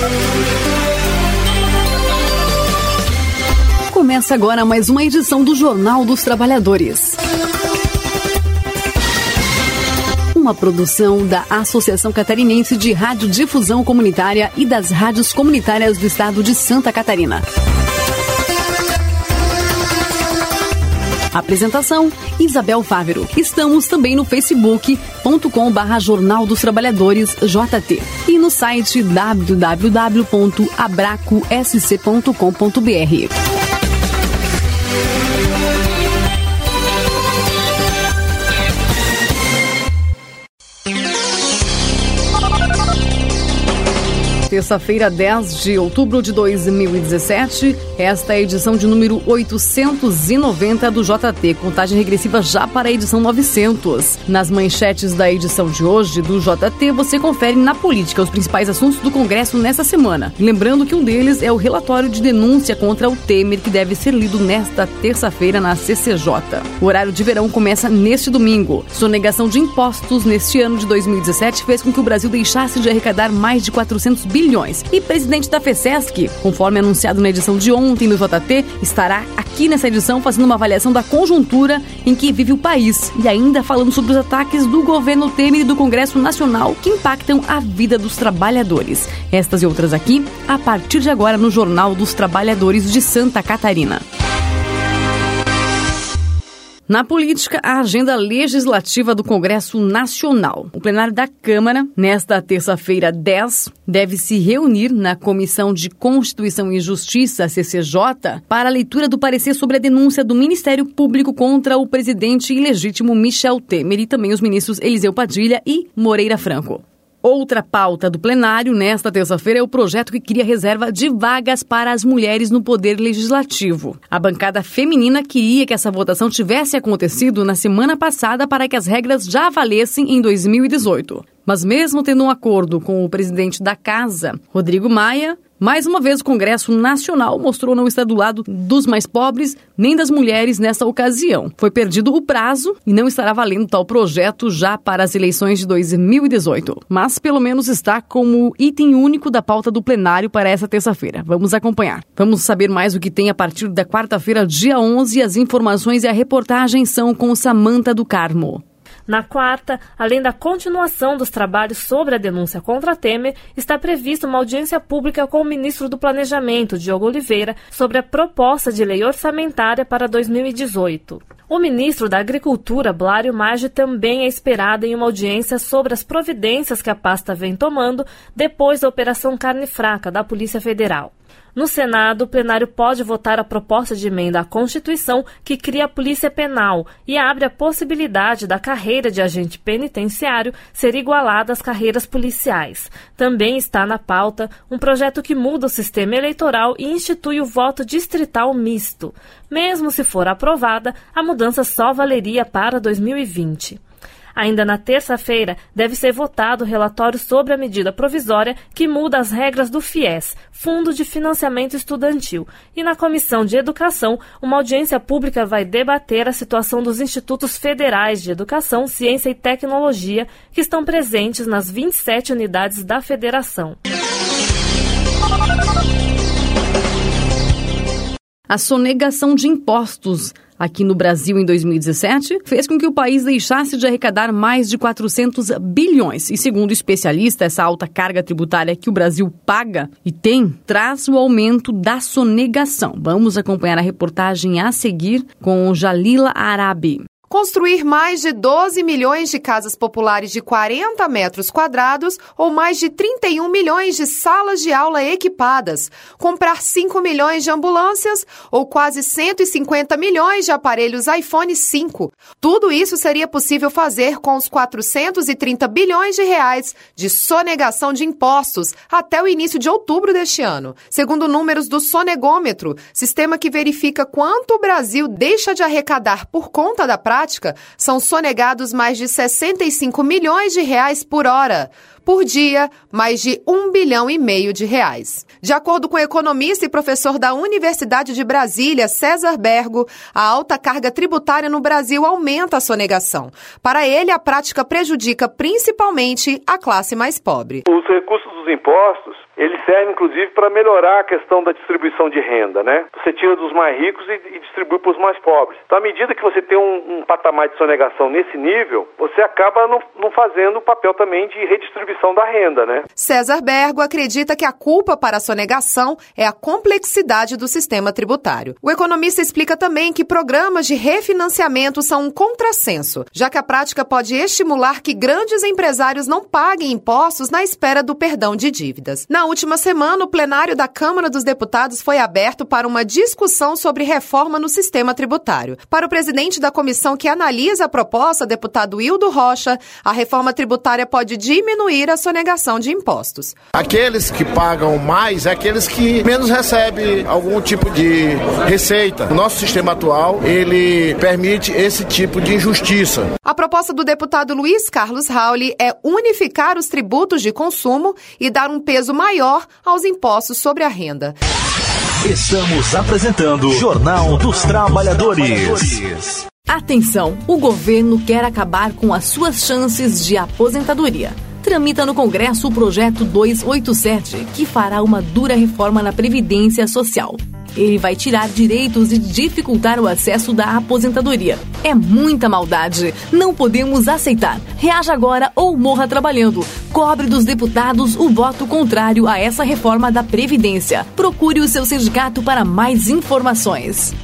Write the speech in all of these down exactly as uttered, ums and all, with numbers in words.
Começa agora mais uma edição do Jornal dos Trabalhadores. Uma produção da Associação Catarinense de Radiodifusão Comunitária e das rádios comunitárias do estado de Santa Catarina. Apresentação, Isabel Fávero. Estamos também no facebook ponto com barra Jornal dos Trabalhadores J T e no site w w w ponto abraco s c ponto com ponto b r. Terça-feira, dez de outubro de dois mil e dezessete, esta é a edição de número oitocentos e noventa do J T, contagem regressiva já para a edição novecentos. Nas manchetes da edição de hoje do J T, você confere na política os principais assuntos do Congresso nesta semana. Lembrando que um deles é o relatório de denúncia contra o Temer, que deve ser lido nesta terça-feira na C C J. O horário de verão começa neste domingo. Sonegação de impostos neste ano de dois mil e dezessete fez com que o Brasil deixasse de arrecadar mais de quatrocentos bilhões. E presidente da FECESC, conforme anunciado na edição de ontem do J T, estará aqui nessa edição fazendo uma avaliação da conjuntura em que vive o país e ainda falando sobre os ataques do governo Temer e do Congresso Nacional que impactam a vida dos trabalhadores. Estas e outras aqui, a partir de agora no Jornal dos Trabalhadores de Santa Catarina. Na política, a agenda legislativa do Congresso Nacional. O plenário da Câmara, nesta terça-feira dez, deve se reunir na Comissão de Constituição e Justiça, C C J, para a leitura do parecer sobre a denúncia do Ministério Público contra o presidente ilegítimo Michel Temer e também os ministros Eliseu Padilha e Moreira Franco. Outra pauta do plenário nesta terça-feira é o projeto que cria reserva de vagas para as mulheres no Poder Legislativo. A bancada feminina queria que essa votação tivesse acontecido na semana passada para que as regras já valessem em dois mil e dezoito. Mas mesmo tendo um acordo com o presidente da Casa, Rodrigo Maia, mais uma vez o Congresso Nacional mostrou não estar do lado dos mais pobres nem das mulheres nessa ocasião. Foi perdido o prazo e não estará valendo tal projeto já para as eleições de dois mil e dezoito. Mas pelo menos está como item único da pauta do plenário para essa terça-feira. Vamos acompanhar. Vamos saber mais o que tem a partir da quarta-feira, dia onze. As informações e a reportagem são com Samanta do Carmo. Na quarta, além da continuação dos trabalhos sobre a denúncia contra Temer, está prevista uma audiência pública com o ministro do Planejamento, Diogo Oliveira, sobre a proposta de lei orçamentária para dois mil e dezoito. O ministro da Agricultura, Blário Maggi, também é esperado em uma audiência sobre as providências que a pasta vem tomando depois da Operação Carne Fraca da Polícia Federal. No Senado, o plenário pode votar a proposta de emenda à Constituição que cria a Polícia Penal e abre a possibilidade da carreira de agente penitenciário ser igualada às carreiras policiais. Também está na pauta um projeto que muda o sistema eleitoral e institui o voto distrital misto. Mesmo se for aprovada, a mudança só valeria para dois mil e vinte. Ainda na terça-feira, deve ser votado o relatório sobre a medida provisória que muda as regras do FIES, Fundo de Financiamento Estudantil. E na Comissão de Educação, uma audiência pública vai debater a situação dos Institutos Federais de Educação, Ciência e Tecnologia, que estão presentes nas vinte e sete unidades da Federação. A sonegação de impostos aqui no Brasil em dois mil e dezessete fez com que o país deixasse de arrecadar mais de quatrocentos bilhões. E segundo especialista, essa alta carga tributária que o Brasil paga e tem traz o aumento da sonegação. Vamos acompanhar a reportagem a seguir com Jalila Arabi. Construir mais de doze milhões de casas populares de quarenta metros quadrados ou mais de trinta e um milhões de salas de aula equipadas, comprar cinco milhões de ambulâncias ou quase cento e cinquenta milhões de aparelhos iPhone cinco. Tudo isso seria possível fazer com os quatrocentos e trinta bilhões de reais de sonegação de impostos até o início de outubro deste ano. Segundo números do Sonegômetro, sistema que verifica quanto o Brasil deixa de arrecadar por conta da prática, são sonegados mais de sessenta e cinco milhões de reais por hora. Por dia, mais de um bilhão e meio de reais. De acordo com o economista e professor da Universidade de Brasília, César Bergo, a alta carga tributária no Brasil aumenta a sonegação. Para ele, a prática prejudica principalmente a classe mais pobre. Os recursos dos impostos, eles servem inclusive para melhorar a questão da distribuição de renda, né? Você tira dos mais ricos e, e distribui para os mais pobres. Então, à medida que você tem um, um patamar de sonegação nesse nível, você acaba não, não fazendo o papel também de redistribuição da renda, né? César Bergo acredita que a culpa para a sonegação é a complexidade do sistema tributário. O economista explica também que programas de refinanciamento são um contrassenso, já que a prática pode estimular que grandes empresários não paguem impostos na espera do perdão de dívidas. Na última semana, o plenário da Câmara dos Deputados foi aberto para uma discussão sobre reforma no sistema tributário. Para o presidente da comissão que analisa a proposta, deputado Hildo Rocha, a reforma tributária pode diminuir a sonegação de impostos. Aqueles que pagam mais é aqueles que menos recebem algum tipo de receita. O nosso sistema atual, ele permite esse tipo de injustiça. A proposta do deputado Luiz Carlos Rauli é unificar os tributos de consumo e dar um peso maior aos impostos sobre a renda. Estamos apresentando Jornal dos Trabalhadores. Atenção, o governo quer acabar com as suas chances de aposentadoria. Tramita no Congresso o projeto duzentos e oitenta e sete, que fará uma dura reforma na Previdência Social. Ele vai tirar direitos e dificultar o acesso da aposentadoria. É muita maldade. Não podemos aceitar. Reaja agora ou morra trabalhando. Cobre dos deputados o voto contrário a essa reforma da Previdência. Procure o seu sindicato para mais informações.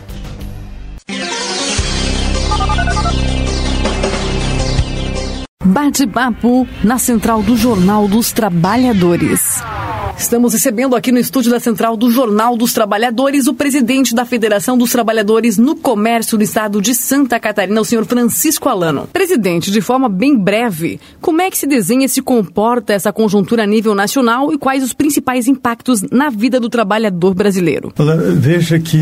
Bate-papo na Central do Jornal dos Trabalhadores. Estamos recebendo aqui no estúdio da Central do Jornal dos Trabalhadores o presidente da Federação dos Trabalhadores no Comércio do Estado de Santa Catarina, o senhor Francisco Alano. Presidente, de forma bem breve, como é que se desenha e se comporta essa conjuntura a nível nacional e quais os principais impactos na vida do trabalhador brasileiro? Olá, veja que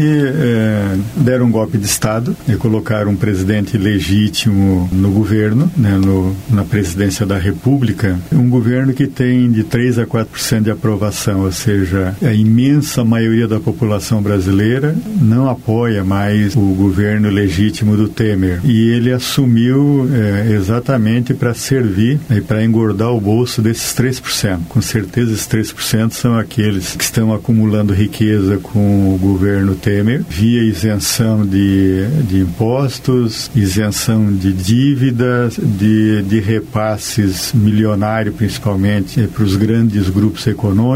é, deram um golpe de Estado e colocaram um presidente legítimo no governo, né, no, na presidência da República, um governo que tem de três a quatro por cento de aprovação. Ou seja, a imensa maioria da população brasileira não apoia mais o governo legítimo do Temer. E ele assumiu é, exatamente para servir e para engordar o bolso desses três por cento. Com certeza, esses três por cento são aqueles que estão acumulando riqueza com o governo Temer, via isenção de, de impostos, isenção de dívidas, de, de repasses milionários, principalmente, para os grandes grupos econômicos,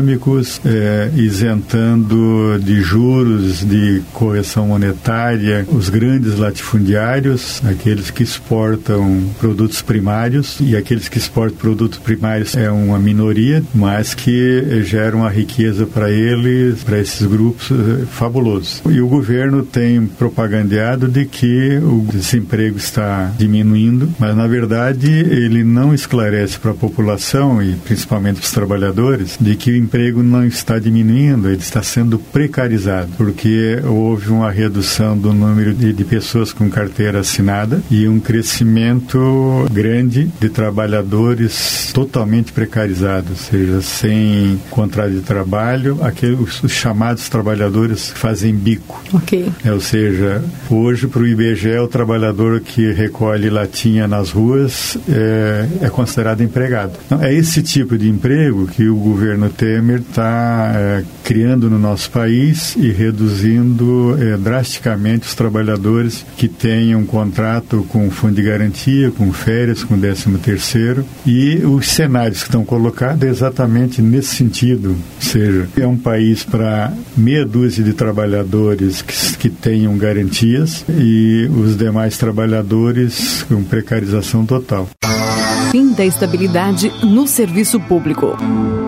É, isentando de juros, de correção monetária, os grandes latifundiários, aqueles que exportam produtos primários, e aqueles que exportam produtos primários é uma minoria, mas que geram uma riqueza para eles, para esses grupos, é, fabulosos. E o governo tem propagandeado de que o desemprego está diminuindo, mas na verdade ele não esclarece para a população, e principalmente para os trabalhadores, de que o emprego não está diminuindo, ele está sendo precarizado, porque houve uma redução do número de, de pessoas com carteira assinada e um crescimento grande de trabalhadores totalmente precarizados, ou seja, sem contrato de trabalho, aqueles, os chamados trabalhadores que fazem bico. Ok. É, ou seja, hoje para o I B G E, o trabalhador que recolhe latinha nas ruas é, é considerado empregado. Então, é esse tipo de emprego que o governo Temer está é, criando no nosso país e reduzindo é, drasticamente os trabalhadores que têm um contrato com fundo de garantia, com férias, com décimo terceiro, e os cenários que estão colocados é exatamente nesse sentido, ou seja, é um país para meia dúzia de trabalhadores que, que tenham garantias e os demais trabalhadores com precarização total. Fim da estabilidade no serviço público.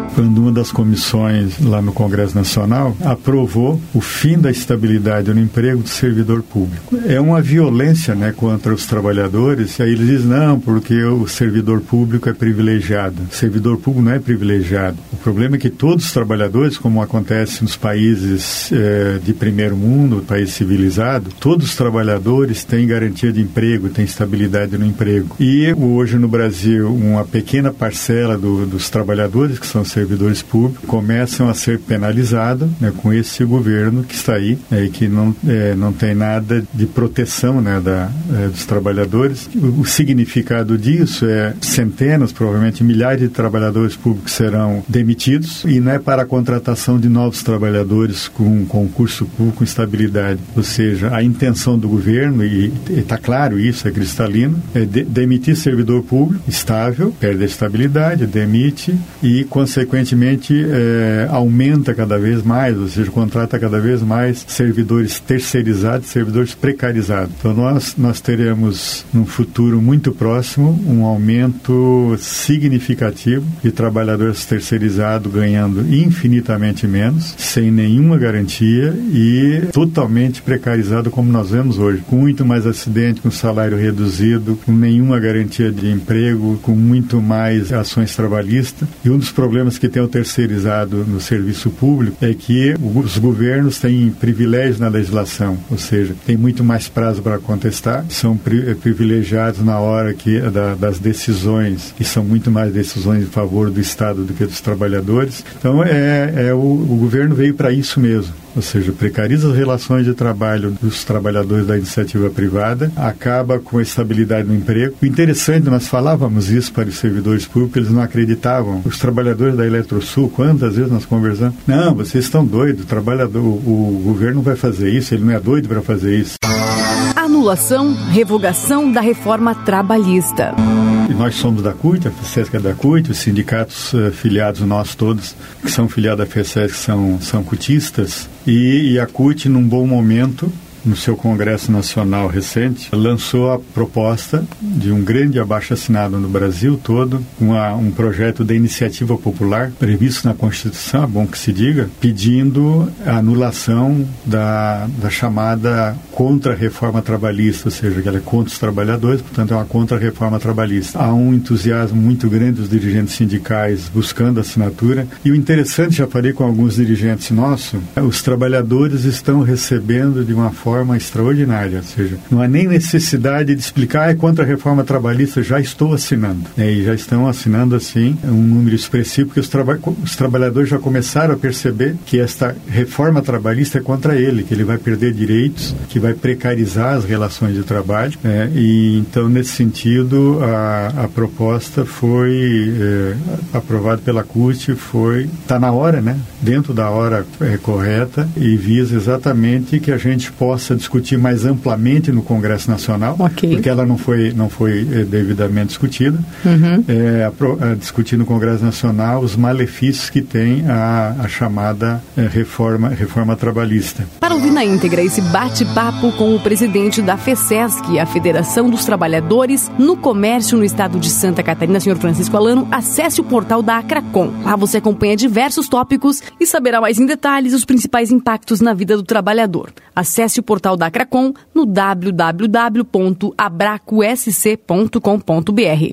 quando uma das comissões lá no Congresso Nacional aprovou o fim da estabilidade no emprego do servidor público. É uma violência, né, contra os trabalhadores, e aí eles dizem, não, porque o servidor público é privilegiado. O servidor público não é privilegiado. O problema é que todos os trabalhadores, como acontece nos países eh, de primeiro mundo, país civilizado, todos os trabalhadores têm garantia de emprego, têm estabilidade no emprego. E hoje no Brasil, uma pequena parcela do, dos trabalhadores, que são servidores públicos, começam a ser penalizados, né, com esse governo que está aí, né, e que não, é, não tem nada de proteção, né, da, é, dos trabalhadores. O, o significado disso é centenas, provavelmente milhares de trabalhadores públicos serão demitidos, e não é para a contratação de novos trabalhadores com concurso público com estabilidade. Ou seja, a intenção do governo, e está claro isso, é cristalino, é de, demitir servidor público estável, perde a estabilidade, demite e, consequentemente, é, aumenta cada vez mais, ou seja, contrata cada vez mais servidores terceirizados, servidores precarizados. Então, nós, nós teremos, num futuro muito próximo, um aumento significativo de trabalhadores terceirizados ganhando infinitamente menos, sem nenhuma garantia e totalmente precarizado, como nós vemos hoje, com muito mais acidente, com salário reduzido, com nenhuma garantia de emprego, com muito mais ações trabalhistas. E um dos problemas que tem o terceirizado no serviço público é que os governos têm privilégios na legislação, ou seja, tem muito mais prazo para contestar, são pri- privilegiados na hora que, da, das decisões, e são muito mais decisões em favor do Estado do que dos trabalhadores. Então, é, é o, o governo veio para isso mesmo. Ou seja, precariza as relações de trabalho dos trabalhadores da iniciativa privada, acaba com a estabilidade no emprego. O interessante, nós falávamos isso para os servidores públicos, eles não acreditavam. Os trabalhadores da Eletrosul, quantas vezes nós conversamos? Não, vocês estão doidos, o, trabalhador, o, o governo vai fazer isso, ele não é doido para fazer isso. Anulação, revogação da reforma trabalhista. E nós somos da CUT, a FESESC é da CUT, os sindicatos uh, filiados nós todos, que são filiados à FESESC, são, são cutistas, e, e a CUT, num bom momento, no seu Congresso Nacional recente, lançou a proposta de um grande abaixo-assinado no Brasil todo, uma, um projeto de iniciativa popular previsto na Constituição, é bom que se diga, pedindo a anulação da, da chamada contra-reforma trabalhista, ou seja, que ela é contra os trabalhadores, portanto é uma contra-reforma trabalhista. Há um entusiasmo muito grande dos dirigentes sindicais buscando assinatura, e o interessante, já falei com alguns dirigentes nossos, os trabalhadores estão recebendo de uma forma extraordinária, ou seja, não há nem necessidade de explicar, é contra a reforma trabalhista, já estou assinando, né? E já estão assinando assim um número expressivo, porque os, traba- os trabalhadores já começaram a perceber que esta reforma trabalhista é contra ele, que ele vai perder direitos, que vai precarizar as relações de trabalho, né? E então, nesse sentido, a, a proposta foi é, aprovada pela CUT, foi, está na hora, né? Dentro da hora é, correta, e visa exatamente que a gente possa discutir mais amplamente no Congresso Nacional, okay. Porque ela não foi, não foi é, devidamente discutida, uhum. é, a, a, discutir no Congresso Nacional os malefícios que tem a, a chamada é, reforma, reforma trabalhista. Para ouvir na íntegra esse bate-papo com o presidente da FESESC, a Federação dos Trabalhadores no Comércio no estado de Santa Catarina, senhor Francisco Alano, acesse o portal da Acracon. Lá você acompanha diversos tópicos e saberá mais em detalhes os principais impactos na vida do trabalhador. Acesse o portal da Acracon no w w w ponto abraco s c ponto com ponto b r.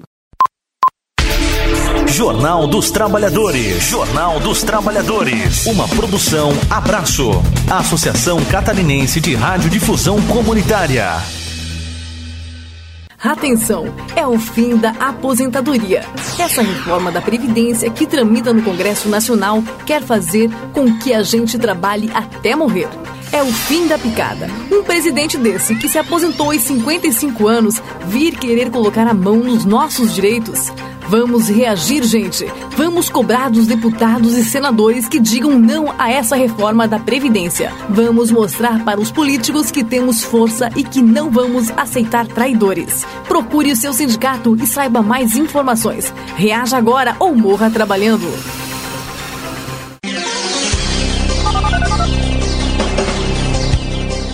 Jornal dos Trabalhadores. Jornal dos Trabalhadores. Uma produção Abraço. Associação Catarinense de Radiodifusão Comunitária. Atenção, é o fim da aposentadoria. Essa reforma da Previdência que tramita no Congresso Nacional quer fazer com que a gente trabalhe até morrer. É o fim da picada. Um presidente desse, que se aposentou aos cinquenta e cinco anos, vir querer colocar a mão nos nossos direitos. Vamos reagir, gente. Vamos cobrar dos deputados e senadores que digam não a essa reforma da Previdência. Vamos mostrar para os políticos que temos força e que não vamos aceitar traidores. Procure o seu sindicato e saiba mais informações. Reaja agora ou morra trabalhando.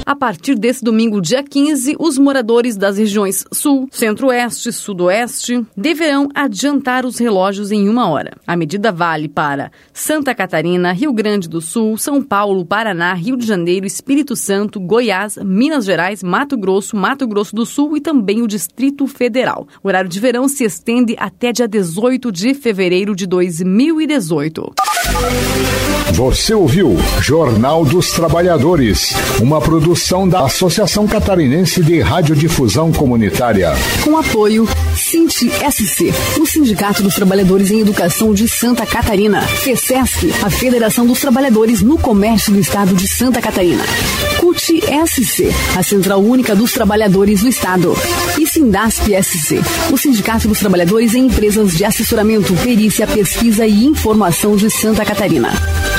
A partir desse domingo, dia quinze, os moradores das regiões Sul, Centro-Oeste e Sudoeste deverão adiantar os relógios em uma hora. A medida vale para Santa Catarina, Rio Grande do Sul, São Paulo, Paraná, Rio de Janeiro, Espírito Santo, Goiás, Minas Gerais, Mato Grosso, Mato Grosso do Sul e também o Distrito Federal. O horário de verão se estende até dia dezoito de fevereiro de dois mil e dezoito. Você ouviu Jornal dos Trabalhadores, uma produção da Associação Catarinense de Radiodifusão Comunitária. Com apoio Sint-S C, o Sindicato dos Trabalhadores em Educação de Santa Catarina. FESESC, a Federação dos Trabalhadores no Comércio do Estado de Santa Catarina. C U T-S C, a Central Única dos Trabalhadores do Estado. E Sindasp-S C, o Sindicato dos Trabalhadores em Empresas de Assessoramento, Perícia, Pesquisa e Informação de Santa Catarina.